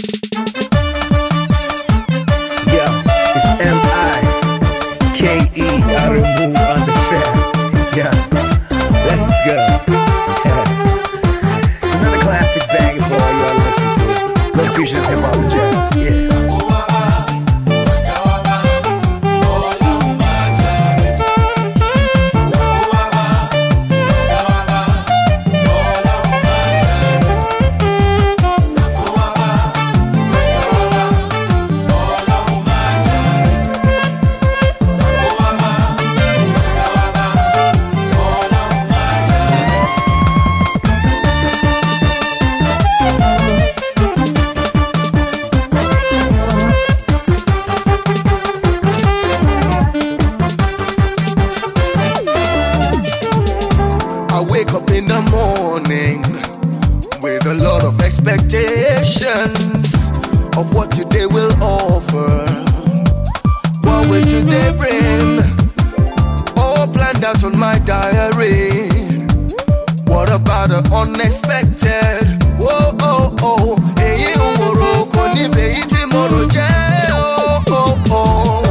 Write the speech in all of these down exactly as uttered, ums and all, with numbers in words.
Fusion, hip hop, and jazz, yeah. I wake up in the morning with a lot of expectations of what today will offer. What will today bring? All planned out on my diary. What about the unexpected? Whoa, oh, oh. Hey, umoro koni beyi tomorrow, yeah. Oh, oh, oh.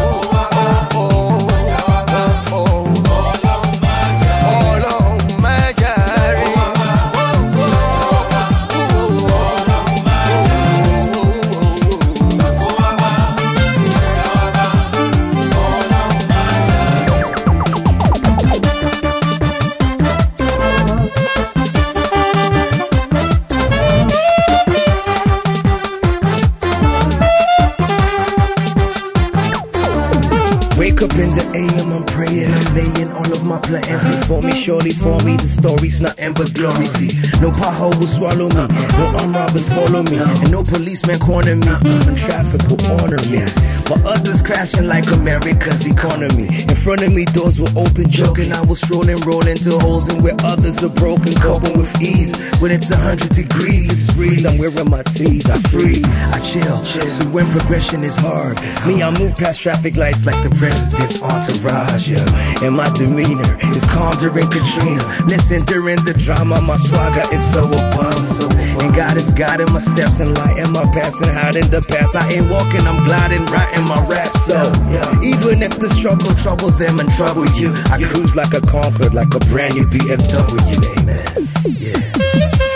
Wake up in the A M, I'm praying, I'm laying all of my plans before me, surely for me, the story's nothing but glory. See, no pothole will swallow me, no armed robbers follow me, and no policeman corner me, even traffic will honor me. But others crashing like America's economy. In front of me, doors were open, joking. I was strolling, rolling to holes in where others are broken, coping with ease. When it's a hundred degrees, it's freeze. I'm wearing my tees, I freeze, I chill. So when progression is hard, me, I move past traffic lights like the president's entourage, yeah. And my demeanor is calm during Katrina. Listen, during the drama, my swagger is so above. So, and God is guiding my steps and lighting my paths and hiding the past. I ain't walking, I'm gliding, writing my rap. So, yeah. Even if the struggle troubles them and trouble you, I cruise like a Concorde, like a brand new B M W. Amen. Yeah.